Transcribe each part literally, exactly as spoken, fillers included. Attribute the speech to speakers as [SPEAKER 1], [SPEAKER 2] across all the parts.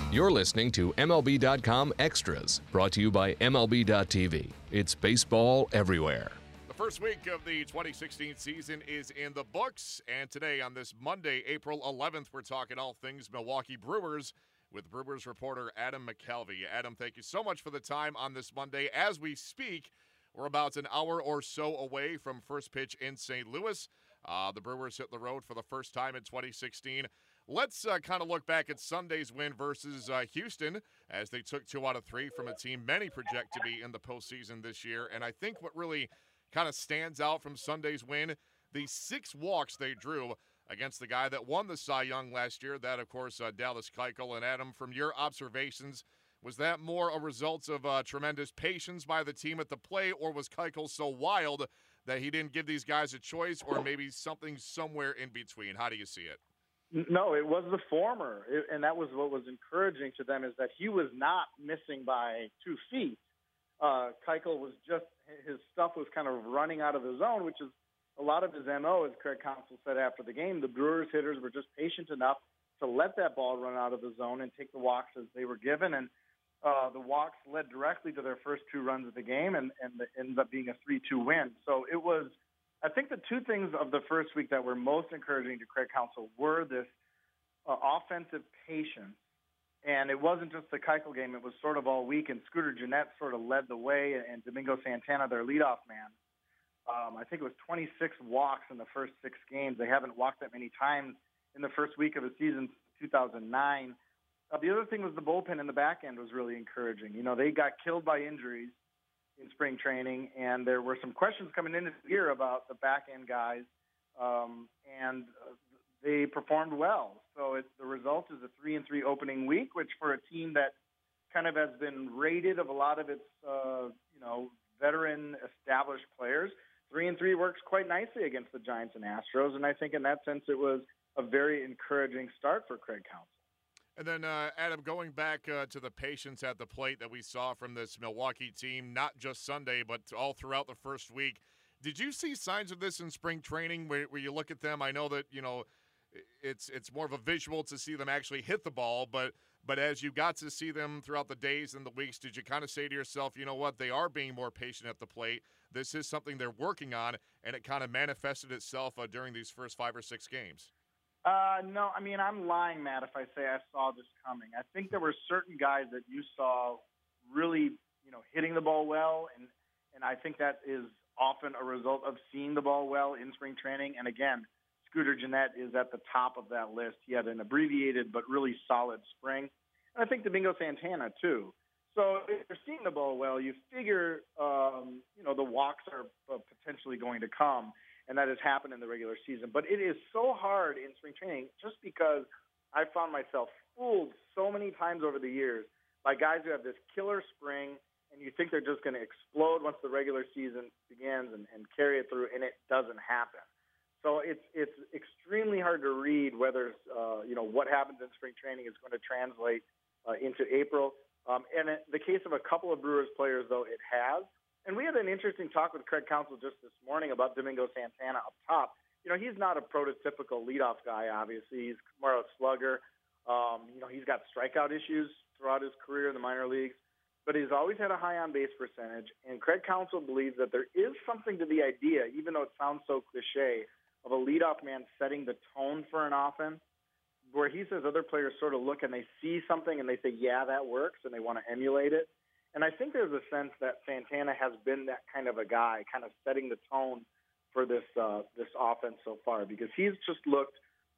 [SPEAKER 1] You're listening to M L B dot com Extras, brought to you by M L B dot T V. It's baseball everywhere.
[SPEAKER 2] The first week of the twenty sixteen season is in the books, and today on this Monday, April eleventh, we're talking all things Milwaukee Brewers with Brewers reporter Adam McCalvy. Adam, thank you so much for the time on this Monday. As we speak, we're about an hour or so away from first pitch in Saint Louis. Uh, the Brewers hit the road for the first time in twenty sixteen. Let's uh, kind of look back at Sunday's win versus uh, Houston, as they took two out of three from a team many project to be in the postseason this year. And I think what really kind of stands out from Sunday's win, the six walks they drew against the guy that won the Cy Young last year, that, of course, uh, Dallas Keuchel. And, Adam, from your observations, was that more a result of uh, tremendous patience by the team at the plate, or was Keuchel so wild that he didn't give these guys a choice, or maybe something somewhere in between? How do you see it?
[SPEAKER 3] No, it was the former, it, and that was what was encouraging to them, is that he was not missing by two feet. Uh, Keuchel was just, his stuff was kind of running out of the zone, which is a lot of his M O, as Craig Counsell said after the game. The Brewers hitters were just patient enough to let that ball run out of the zone and take the walks as they were given, and uh, the walks led directly to their first two runs of the game, and, and it ended up being a three two win. So it was, I think the two things of the first week that were most encouraging to Craig Counsell were this uh, offensive patience. And it wasn't just the Keuchel game. It was sort of all week, and Scooter Gennett sort of led the way, and Domingo Santana, their leadoff man. Um, I think it was twenty-six walks in the first six games. They haven't walked that many times in the first week of the season since two thousand nine. Uh, the other thing was the bullpen in the back end was really encouraging. You know, they got killed by injuries in spring training, and there were some questions coming into the year about the back end guys, um, and uh, they performed well. So it's, the result is a three and three opening week, which for a team that kind of has been rated of a lot of its, uh, you know, veteran established players, three and three works quite nicely against the Giants and Astros. And I think in that sense, it was a very encouraging start for Craig Counsell.
[SPEAKER 2] And then, uh, Adam, going back uh, to the patience at the plate that we saw from this Milwaukee team, not just Sunday, but all throughout the first week, did you see signs of this in spring training where, where you look at them? I know that, you know, it's it's more of a visual to see them actually hit the ball, but but as you got to see them throughout the days and the weeks, did you kind of say to yourself, you know what, they are being more patient at the plate. This is something they're working on, and it kind of manifested itself uh, during these first five or six games?
[SPEAKER 3] Uh, no, I mean, I'm lying, Matt, if I say I saw this coming. I think there were certain guys that you saw really, you know, hitting the ball well, and, and I think that is often a result of seeing the ball well in spring training. And again, Scooter Gennett is at the top of that list. He had an abbreviated but really solid spring. And I think Domingo Santana, too. So if you're seeing the ball well, you figure, um, you know, the walks are uh, potentially going to come. And that has happened in the regular season. But it is so hard in spring training just because I found myself fooled so many times over the years by guys who have this killer spring, and you think they're just going to explode once the regular season begins and, and carry it through, and it doesn't happen. So it's it's extremely hard to read whether, uh, you know, what happens in spring training is going to translate uh, into April. Um, and in the case of a couple of Brewers players, though, it has. And we had an interesting talk with Craig Counsell just this morning about Domingo Santana up top. You know, he's not a prototypical leadoff guy, obviously. He's more of a slugger. Um, you know, he's got strikeout issues throughout his career in the minor leagues. But he's always had a high on-base percentage. And Craig Counsell believes that there is something to the idea, even though it sounds so cliche, of a leadoff man setting the tone for an offense, where he says other players sort of look and they see something and they say, yeah, that works, and they want to emulate it. And I think there's a sense that Santana has been that kind of a guy, kind of setting the tone for this uh, this offense so far, because he's just looked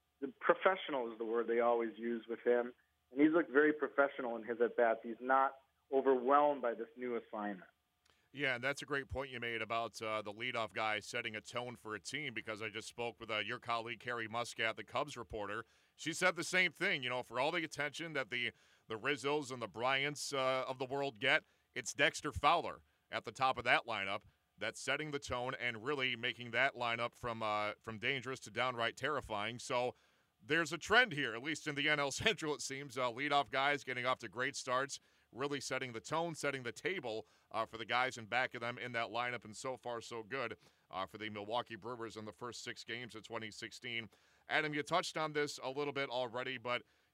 [SPEAKER 3] – professional is the word they always use with him, and he's looked very professional in his at-bats. He's not overwhelmed by this new assignment.
[SPEAKER 2] Yeah, and that's a great point you made about uh, the leadoff guy setting a tone for a team, because I just spoke with uh, your colleague, Carrie Muscat, the Cubs reporter. She said the same thing. You know, for all the attention that the, the Rizzos and the Bryants uh, of the world get, it's Dexter Fowler at the top of that lineup that's setting the tone and really making that lineup from uh, from dangerous to downright terrifying. So there's a trend here, at least in the N L Central, it seems. Uh, leadoff guys getting off to great starts, really setting the tone, setting the table uh, for the guys in back of them in that lineup, and so far so good uh, for the Milwaukee Brewers in the first six games of twenty sixteen. Adam, you touched on this a little bit already, but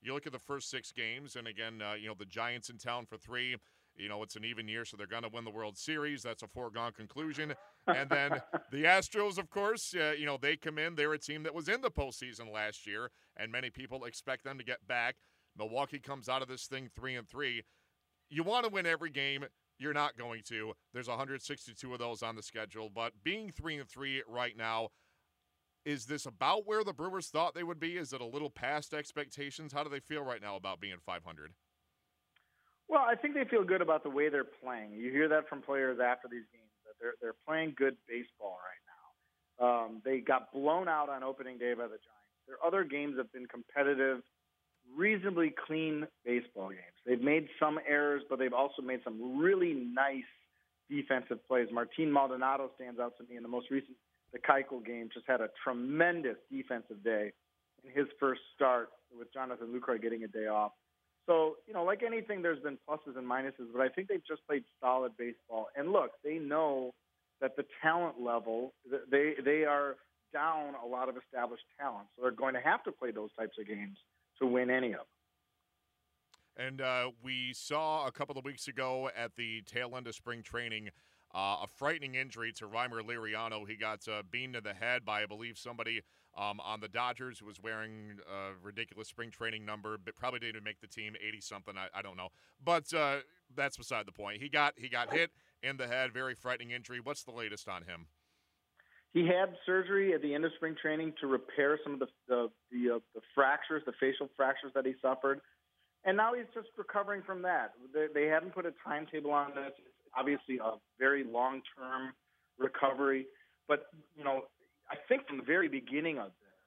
[SPEAKER 2] you look at the first six games, and again, uh, you know, the Giants in town for three. You know, it's an even year, so they're going to win the World Series. That's a foregone conclusion. And then the Astros, of course, uh, you know, they come in. They're a team that was in the postseason last year, and many people expect them to get back. Milwaukee comes out of this thing three and three. You want to win every game. You're not going to. There's one hundred sixty-two of those on the schedule. But being three and three right now, is this about where the Brewers thought they would be? Is it a little past expectations? How do they feel right now about being five hundred?
[SPEAKER 3] Well, I think they feel good about the way they're playing. You hear that from players after these games, that they're they're playing good baseball right now. Um, they got blown out on opening day by the Giants. Their other games have been competitive, reasonably clean baseball games. They've made some errors, but they've also made some really nice defensive plays. Martin Maldonado stands out to me in the most recent the Keuchel game. Just had a tremendous defensive day in his first start with Jonathan Lucroy getting a day off. So, you know, like anything, there's been pluses and minuses, but I think they've just played solid baseball. And look, they know that the talent level, they they are down a lot of established talent. So they're going to have to play those types of games to win any of them.
[SPEAKER 2] And uh, we saw a couple of weeks ago at the tail end of spring training uh, a frightening injury to Reimer Liriano. He got uh, beamed in the head by, I believe, somebody Um, on the Dodgers, who was wearing a ridiculous spring training number, but probably didn't even make the team, eighty-something, I, I don't know. But uh, that's beside the point. He got he got hit in the head, very frightening injury. What's the latest on him?
[SPEAKER 3] He had surgery at the end of spring training to repair some of the the the, uh, the fractures, the facial fractures that he suffered, and now he's just recovering from that. They, they haven't put a timetable on this. It's obviously a very long-term recovery, but, you know, I think from the very beginning of this,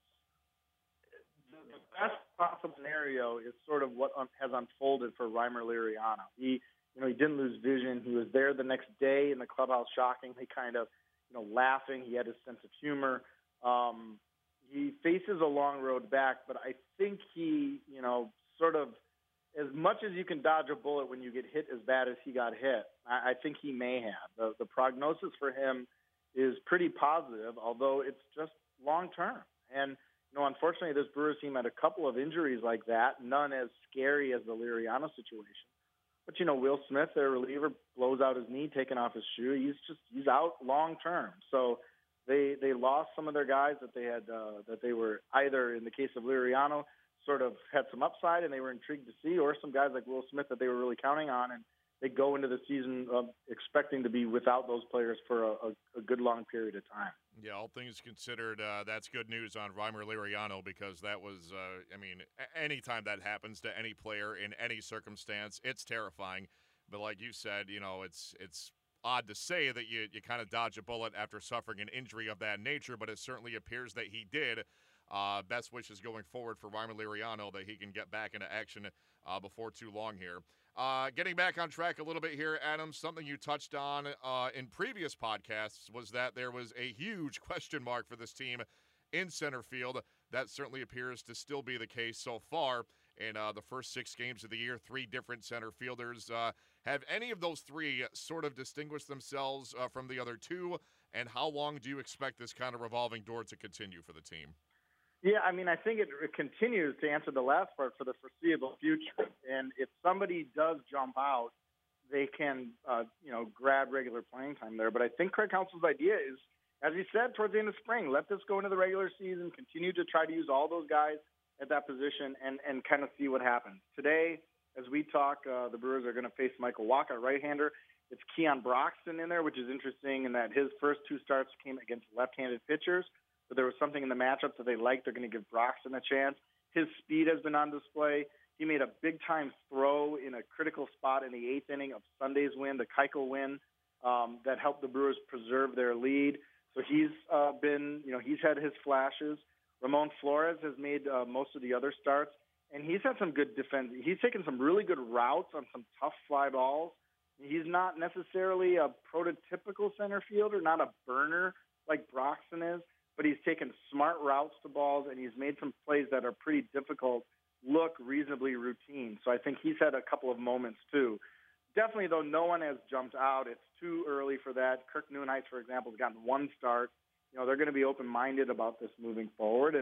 [SPEAKER 3] the best possible scenario is sort of what has unfolded for Reimer Liriano. He, you know, he didn't lose vision. He was there the next day in the clubhouse, shockingly kind of, you know, laughing. He had his sense of humor. Um, he faces a long road back, but I think he, you know, sort of, as much as you can dodge a bullet when you get hit as bad as he got hit, I, I think he may have. The, the prognosis for him is pretty positive, although it's just long-term. And, you know, unfortunately, this Brewers team had a couple of injuries like that, none as scary as the Liriano situation. But, you know, Will Smith, their reliever, blows out his knee, taking off his shoe. He's just he's out long-term. So they they lost some of their guys that they had uh, that they were either, in the case of Liriano, sort of had some upside and they were intrigued to see, or some guys like Will Smith that they were really counting on, and they go into the season uh, expecting to be without those players for a, a, a good long period of time.
[SPEAKER 2] Yeah, all things considered, uh, that's good news on Reimer Liriano, because that was, uh, I mean, a- anytime that happens to any player in any circumstance, it's terrifying. But like you said, you know, it's it's odd to say that you, you kind of dodge a bullet after suffering an injury of that nature, but it certainly appears that he did. Uh, best wishes going forward for Reimer Liriano that he can get back into action uh, before too long here. Uh, getting back on track a little bit here, Adam, something you touched on uh, in previous podcasts was that there was a huge question mark for this team in center field. That certainly appears to still be the case so far in uh, the first six games of the year. Three different center fielders. Uh, have any of those three sort of distinguished themselves uh, from the other two? And how long do you expect this kind of revolving door to continue for the team?
[SPEAKER 3] Yeah, I mean, I think it, it continues to answer the last part for the foreseeable future. And if somebody does jump out, they can, uh, you know, grab regular playing time there. But I think Craig Counsell's idea is, as he said towards the end of spring, let this go into the regular season, continue to try to use all those guys at that position and, and kind of see what happens. Today, as we talk, uh, the Brewers are going to face Michael Wacha, a right-hander. It's Keon Broxton in there, which is interesting in that his first two starts came against left-handed pitchers. But there was something in the matchup that they liked. They're going to give Broxton a chance. His speed has been on display. He made a big-time throw in a critical spot in the eighth inning of Sunday's win, the Keuchel win, um, that helped the Brewers preserve their lead. So he's uh, been, you know, he's had his flashes. Ramon Flores has made uh, most of the other starts, and he's had some good defense. He's taken some really good routes on some tough fly balls. He's not necessarily a prototypical center fielder, not a burner like Broxton is, but he's taken smart routes to balls, and he's made some plays that are pretty difficult look reasonably routine. So I think he's had a couple of moments, too. Definitely, though, no one has jumped out. It's too early for that. Kirk Neuheitz, for example, has gotten one start. You know, they're going to be open-minded about this moving forward, and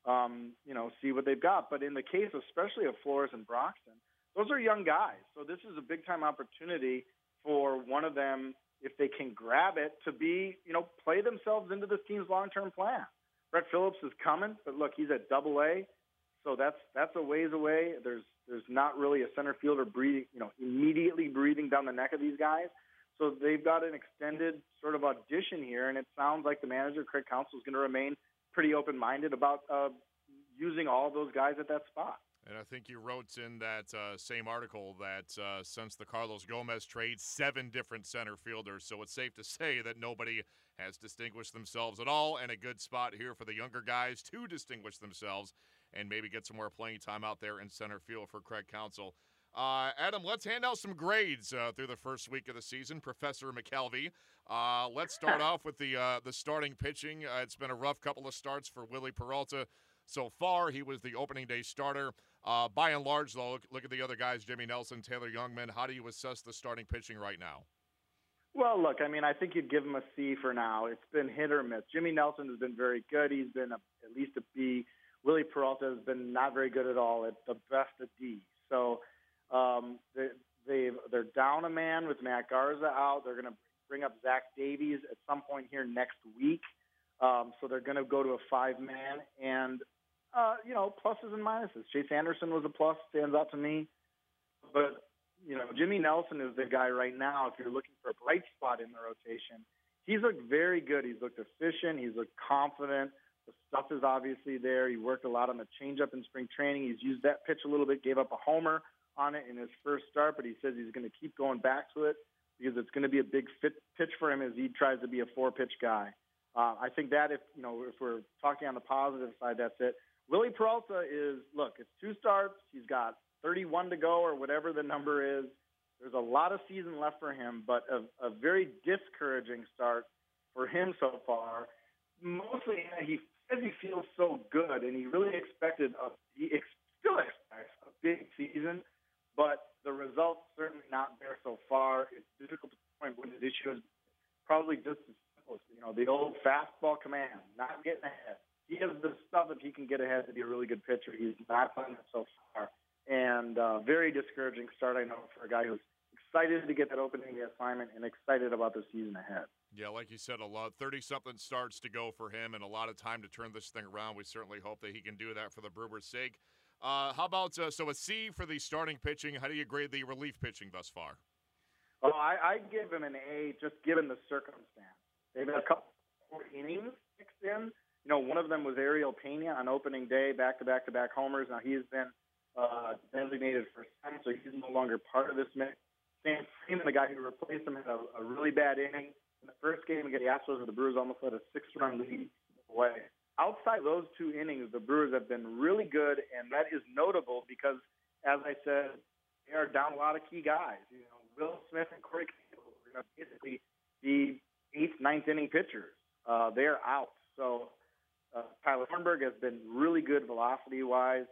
[SPEAKER 3] um, you know, see what they've got. But in the case, especially of Flores and Broxton, those are young guys. So this is a big-time opportunity for one of them, if they can grab it, to be, you know, play themselves into this team's long-term plan. Brett Phillips is coming, but look, he's at Double A, so that's that's a ways away. There's there's not really a center fielder breathing, you know, immediately breathing down the neck of these guys. So they've got an extended sort of audition here, and it sounds like the manager, Craig Counsell, is going to remain pretty open-minded about uh, using all those guys at that spot.
[SPEAKER 2] And I think you wrote in that uh, same article that uh, since the Carlos Gomez trade, seven different center fielders. So it's safe to say that nobody has distinguished themselves at all, and a good spot here for the younger guys to distinguish themselves and maybe get some more playing time out there in center field for Craig Counsell. Uh, Adam, let's hand out some grades uh, through the first week of the season. Professor McKelvey, uh, let's start off with the uh, the starting pitching. Uh, it's been a rough couple of starts for Willie Peralta so far. He was the opening day starter. Uh, by and large, though, look, look at the other guys, Jimmy Nelson, Taylor Youngman. How do you assess the starting pitching right now?
[SPEAKER 3] Well, look, I mean, I think you'd give him a C for now. It's been hit or miss. Jimmy Nelson has been very good. He's been a, at least a B. Willie Peralta has been not very good at all, at the best a D. So um, they, they've, they're down a man with Matt Garza out. They're going to bring up Zach Davies at some point here next week. Um, so they're going to go to a five-man. And, uh, you know, pluses and minuses. Chase Anderson was a plus, stands out to me. But, you know, Jimmy Nelson is the guy right now, if you're looking for a bright spot in the rotation. He's looked very good. He's looked efficient. He's looked confident. The stuff is obviously there. He worked a lot on the changeup in spring training. He's used that pitch a little bit, gave up a homer on it in his first start, but he says he's going to keep going back to it because it's going to be a big fit pitch for him as he tries to be a four-pitch guy. Uh, I think that if, you know, if we're talking on the positive side, that's it. Willie Peralta is, look, it's two starts. He's got thirty-one to go or whatever the number is. There's a lot of season left for him, but a, a very discouraging start for him so far. Mostly he says he feels so good, and he really expected, a, he ex- still expects a big season, but the results certainly not there so far. It's difficult to point when his issue is probably just as simple as, you know, the old fastball command, not getting ahead. He has the stuff if he can get ahead to be a really good pitcher. He's not done it so far. And uh, very discouraging start, I know, for a guy who's excited to get that opening assignment and excited about the season ahead.
[SPEAKER 2] Yeah, like you said, a lot, thirty-something starts to go for him and a lot of time to turn this thing around. We certainly hope that he can do that for the Brewers' sake. Uh, how about, uh, so a C for the starting pitching. How do you grade the relief pitching thus far?
[SPEAKER 3] Oh, I, I'd give him an A just given the circumstance. They've had a couple more innings mixed in. You know, one of them was Ariel Pena on opening day, back-to-back-to-back homers. Now he's been uh, designated for center, so he's no longer part of this mix. Sam Freeman, the guy who replaced him, had a, a really bad inning. In the first game against the Astros, where the Brewers almost let a six-run lead away. Outside those two innings, the Brewers have been really good, and that is notable because, as I said, they are down a lot of key guys. You know, Will Smith and Corey Campbell are going to basically be eighth, ninth inning pitchers. Uh, they are out. So uh, Tyler Hornberg has been really good velocity-wise.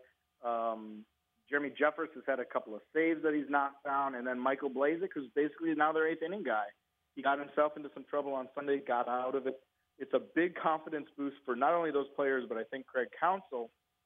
[SPEAKER 3] Um, Jeremy Jeffers has had a couple of saves that he's knocked down, and then Michael Blazek, who's basically now their eighth inning guy. He got himself into some trouble on Sunday, got out of it. It's a big confidence boost for not only those players, but I think Craig Counsell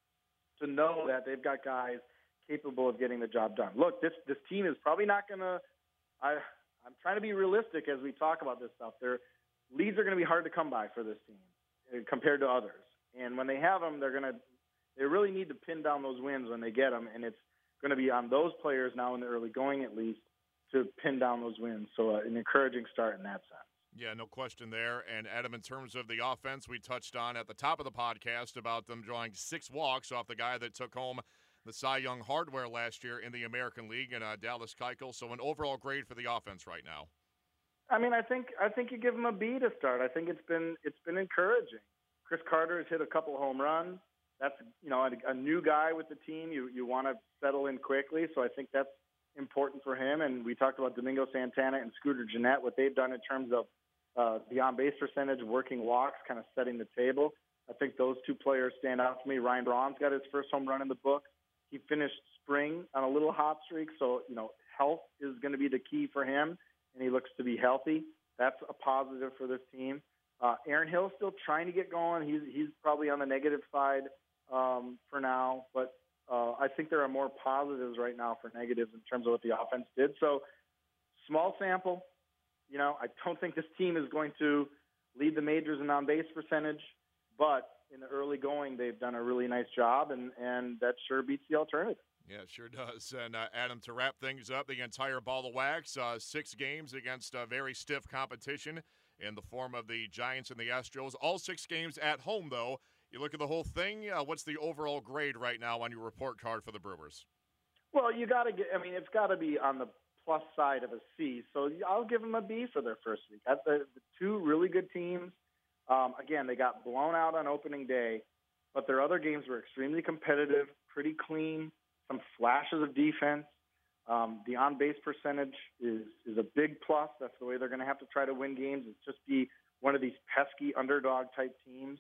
[SPEAKER 3] to know that they've got guys capable of getting the job done. Look, this this team is probably not going to – I'm trying to be realistic as we talk about this stuff. Their leads are going to be hard to come by for this team compared to others. And when they have them, they're going to – they really need to pin down those wins when they get them, and it's going to be on those players now in the early going at least to pin down those wins. So uh, an encouraging start in that sense.
[SPEAKER 2] Yeah, no question there. And, Adam, in terms of the offense, we touched on at the top of the podcast about them drawing six walks off the guy that took home the Cy Young hardware last year in the American League, and uh, Dallas Keuchel. So an overall grade for the offense right now.
[SPEAKER 3] I mean, I think I think you give him a B to start. I think it's been it's been encouraging. Chris Carter has hit a couple home runs. That's, you know, a, a new guy with the team. You you want to settle in quickly, so I think that's important for him. And we talked about Domingo Santana and Scooter Gennett, what they've done in terms of uh, the on-base percentage, working walks, kind of setting the table. I think those two players stand out to me. Ryan Braun's got his first home run in the book. He finished spring on a little hot streak, so, you know, health is going to be the key for him, and he looks to be healthy. That's a positive for this team. Uh, Aaron Hill's still trying to get going. He's he's probably on the negative side um, for now, but uh, I think there are more positives right now for negatives in terms of what the offense did. So small sample. You know, I don't think this team is going to lead the majors in on-base percentage, but in the early going, they've done a really nice job, and, and that sure beats the alternative.
[SPEAKER 2] Yeah, it sure does. And, uh, Adam, to wrap things up, the entire ball of wax, uh, six games against uh, very stiff competition in the form of the Giants and the Astros. All six games at home, though. You look at the whole thing, uh, what's the overall grade right now on your report card for the Brewers?
[SPEAKER 3] Well, you got to get – I mean, it's got to be on the plus side of a C. So I'll give them a B for their first week. That's the, the two really good teams. Um, again, they got blown out on opening day, but their other games were extremely competitive, pretty clean, some flashes of defense. Um, the on-base percentage is, is a big plus. That's the way they're going to have to try to win games. It's just be one of these pesky underdog-type teams.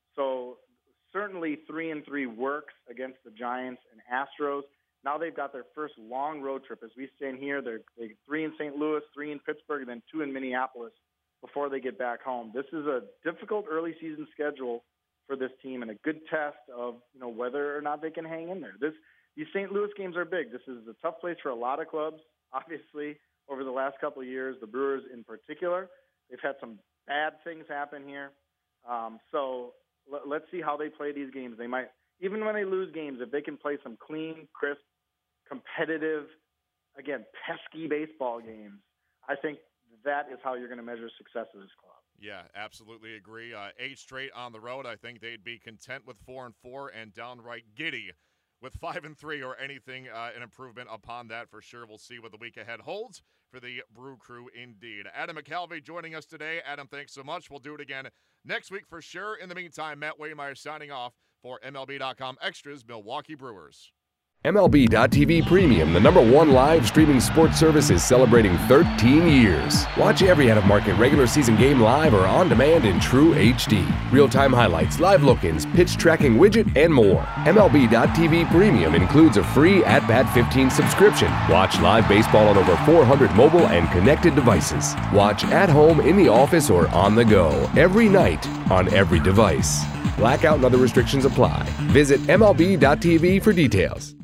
[SPEAKER 3] So certainly three and three works against the Giants and Astros. Now they've got their first long road trip. As we stand here, they're, they're three in Saint Louis, three in Pittsburgh, and then two in Minneapolis before they get back home. This is a difficult early season schedule for this team and a good test of, you know, whether or not they can hang in there. This These Saint Louis games are big. This is a tough place for a lot of clubs, obviously, over the last couple of years, the Brewers in particular. They've had some bad things happen here. Um, so l- let's see how they play these games. They might, even when they lose games, if they can play some clean, crisp, competitive, again, pesky baseball games, I think that is how you're going to measure success of this club.
[SPEAKER 2] Yeah, absolutely agree. Uh, eight straight on the road. I think they'd be content with four and four and downright giddy with five and three or anything, uh, an improvement upon that for sure. We'll see what the week ahead holds for the Brew Crew indeed. Adam McCalvy joining us today. Adam, thanks so much. We'll do it again next week for sure. In the meantime, Matt Waymeyer signing off for M L B dot com Extras, Milwaukee Brewers.
[SPEAKER 1] M L B dot T V Premium, the number one live streaming sports service, is celebrating thirteen years. Watch every out-of-market regular season game live or on demand in true H D. Real-time highlights, live look-ins, pitch tracking widget, and more. M L B dot T V Premium includes a free At Bat fifteen subscription. Watch live baseball on over four hundred mobile and connected devices. Watch at home, in the office, or on the go every night on every device. Blackout and other restrictions apply. Visit M L B dot T V for details.